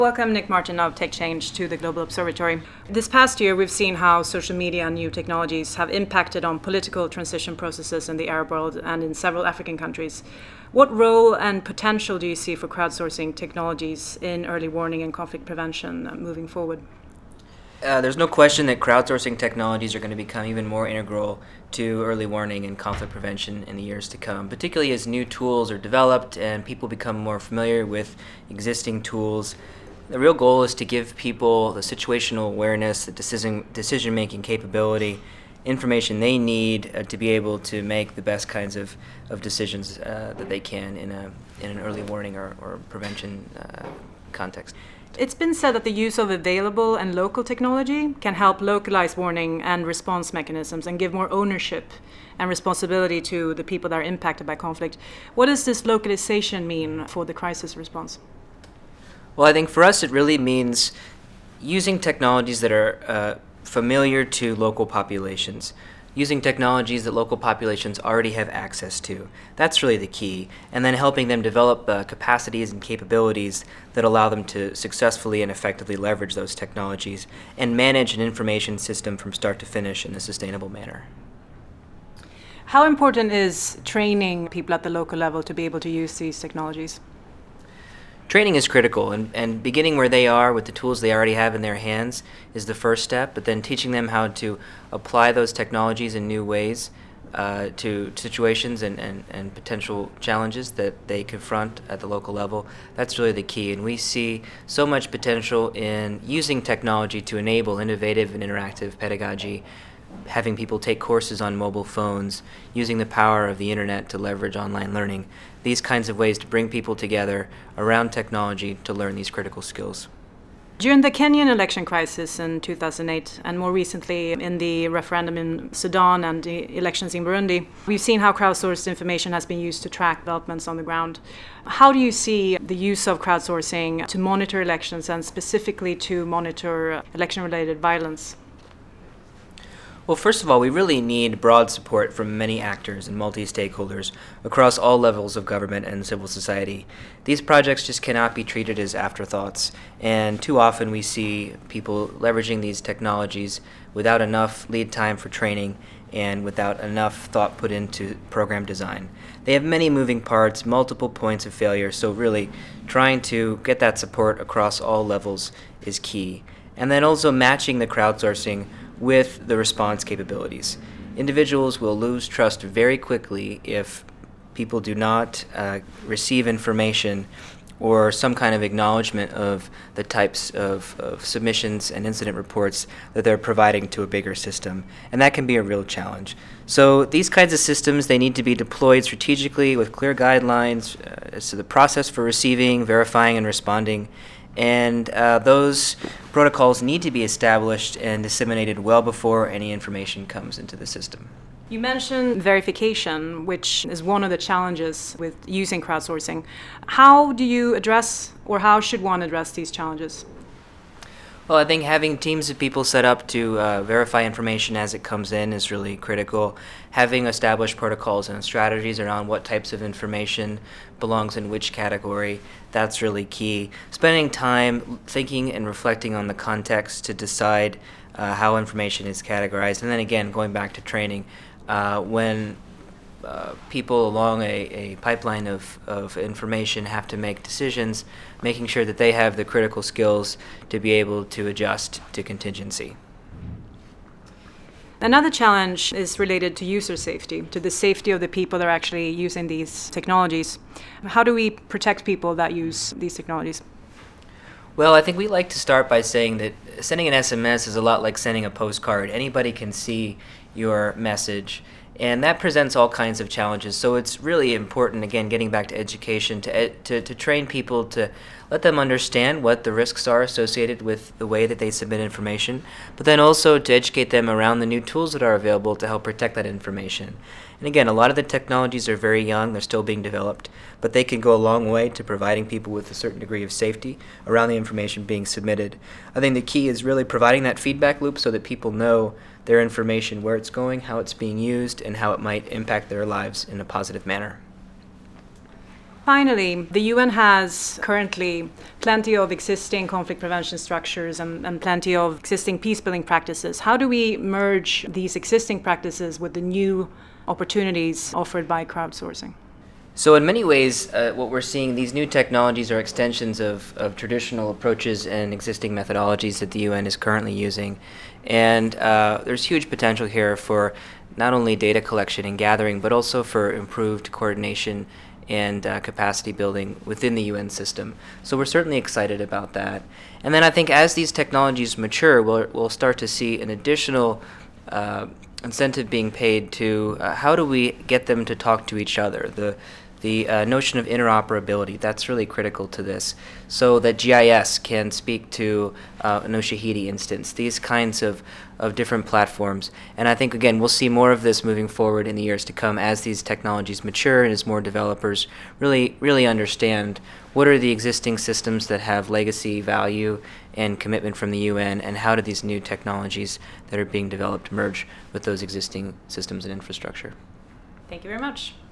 Welcome, Nick Martin of Tech Change, to the Global Observatory. This past year, we've seen how social media and new technologies have impacted on political transition processes in the Arab world and in several African countries. What role and potential do you see for crowdsourcing technologies in early warning and conflict prevention moving forward? There's no question that crowdsourcing technologies are going to become even more integral to early warning and conflict prevention in the years to come, particularly as new tools are developed and people become more familiar with existing tools. The real goal is to give people the situational awareness, the decision-making capability, information they need to be able to make the best kinds of decisions that they can in an early warning or prevention context. It's been said that the use of available and local technology can help localize warning and response mechanisms and give more ownership and responsibility to the people that are impacted by conflict. What does this localization mean for the crisis response? Well, I think for us it really means using technologies that are familiar to local populations, using technologies that local populations already have access to. That's really the key. And then helping them develop capacities and capabilities that allow them to successfully and effectively leverage those technologies and manage an information system from start to finish in a sustainable manner. How important is training people at the local level to be able to use these technologies? Training is critical, and beginning where they are with the tools they already have in their hands is the first step, but then teaching them how to apply those technologies in new ways to situations and potential challenges that they confront at the local level, that's really the key. And we see so much potential in using technology to enable innovative and interactive pedagogy, having people take courses on mobile phones, using the power of the internet to leverage online learning, these kinds of ways to bring people together around technology to learn these critical skills. During the Kenyan election crisis in 2008, and more recently in the referendum in Sudan and the elections in Burundi, we've seen how crowdsourced information has been used to track developments on the ground. How do you see the use of crowdsourcing to monitor elections and specifically to monitor election-related violence? Well, first of all, we really need broad support from many actors and multi-stakeholders across all levels of government and civil society. These projects just cannot be treated as afterthoughts, and too often we see people leveraging these technologies without enough lead time for training and without enough thought put into program design. They have many moving parts, multiple points of failure, so really trying to get that support across all levels is key. And then also matching the crowdsourcing with the response capabilities. Individuals will lose trust very quickly if people do not receive information or some kind of acknowledgement of the types of submissions and incident reports that they're providing to a bigger system. And that can be a real challenge. So these kinds of systems, they need to be deployed strategically with clear guidelines as to the process for receiving, verifying, and responding. And those protocols need to be established and disseminated well before any information comes into the system. You mentioned verification, which is one of the challenges with using crowdsourcing. How do you address, or how should one address these challenges? Well, I think having teams of people set up to verify information as it comes in is really critical. Having established protocols and strategies around what types of information belongs in which category, that's really key. Spending time thinking and reflecting on the context to decide how information is categorized. And then again, going back to training, when people along a pipeline of information have to make decisions, making sure that they have the critical skills to be able to adjust to contingency. Another challenge is related to user safety, to the safety of the people that are actually using these technologies. How do we protect people that use these technologies? Well, I think we like to start by saying that sending an SMS is a lot like sending a postcard. Anybody can see your message, and that presents all kinds of challenges. So it's really important, again, getting back to education, to train people, to let them understand what the risks are associated with the way that they submit information, but then also to educate them around the new tools that are available to help protect that information. And again, a lot of the technologies are very young, they're still being developed, but they can go a long way to providing people with a certain degree of safety around the information being submitted. I think the key is really providing that feedback loop so that people know their information, where it's going, how it's being used, and how it might impact their lives in a positive manner. Finally, the UN has currently plenty of existing conflict prevention structures and plenty of existing peace-building practices. How do we merge these existing practices with the new opportunities offered by crowdsourcing? So in many ways, what we're seeing, these new technologies are extensions of traditional approaches and existing methodologies that the UN is currently using. And there's huge potential here for not only data collection and gathering, but also for improved coordination and capacity building within the UN system. So we're certainly excited about that. And then I think as these technologies mature, we'll start to see an additional incentive being paid to how do we get them to talk to each other. The notion of interoperability, that's really critical to this, so that GIS can speak to an Ushahidi instance, these kinds of different platforms. And I think, again, we'll see more of this moving forward in the years to come as these technologies mature and as more developers really understand what are the existing systems that have legacy value and commitment from the UN, and how do these new technologies that are being developed merge with those existing systems and infrastructure. Thank you very much.